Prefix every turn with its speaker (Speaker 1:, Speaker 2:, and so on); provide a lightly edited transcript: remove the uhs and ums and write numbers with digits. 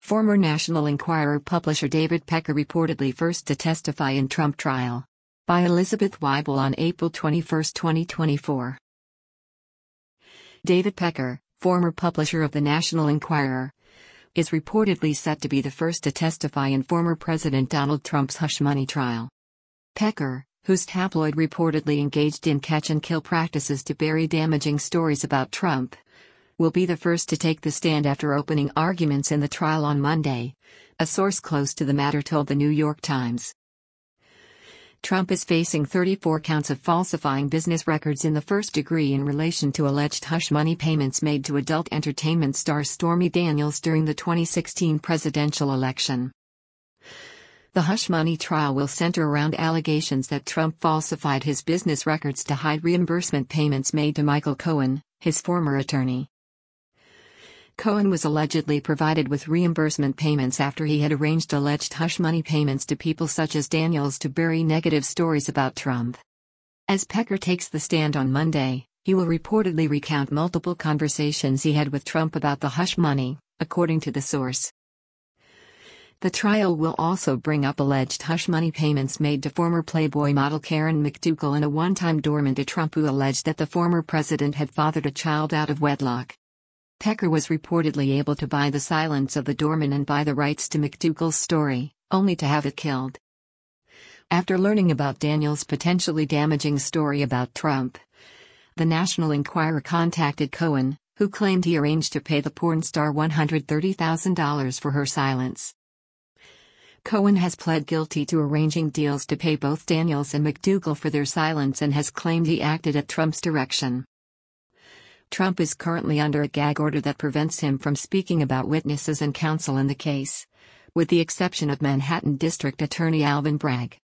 Speaker 1: Former National Enquirer publisher David Pecker reportedly first to testify in Trump trial. By Elizabeth Weibel on April 21, 2024. David Pecker, former publisher of the National Enquirer, is reportedly set to be the first to testify in former President Donald Trump's hush money trial. Pecker, whose tabloid reportedly engaged in catch-and-kill practices to bury damaging stories about Trump, will be the first to take the stand after opening arguments in the trial on Monday, a source close to the matter told the New York Times. Trump is facing 34 counts of falsifying business records in the first degree in relation to alleged hush money payments made to adult entertainment star Stormy Daniels during the 2016 presidential election. The hush money trial will center around allegations that Trump falsified his business records to hide reimbursement payments made to Michael Cohen, his former attorney. Cohen was allegedly provided with reimbursement payments after he had arranged alleged hush money payments to people such as Daniels to bury negative stories about Trump. As Pecker takes the stand on Monday, he will reportedly recount multiple conversations he had with Trump about the hush money, according to the source. The trial will also bring up alleged hush money payments made to former Playboy model Karen McDougal and a one-time doorman to Trump who alleged that the former president had fathered a child out of wedlock. Pecker was reportedly able to buy the silence of the doorman and buy the rights to McDougal's story, only to have it killed. After learning about Daniels' potentially damaging story about Trump, the National Enquirer contacted Cohen, who claimed he arranged to pay the porn star $130,000 for her silence. Cohen has pled guilty to arranging deals to pay both Daniels and McDougal for their silence and has claimed he acted at Trump's direction. Trump is currently under a gag order that prevents him from speaking about witnesses and counsel in the case, with the exception of Manhattan District Attorney Alvin Bragg.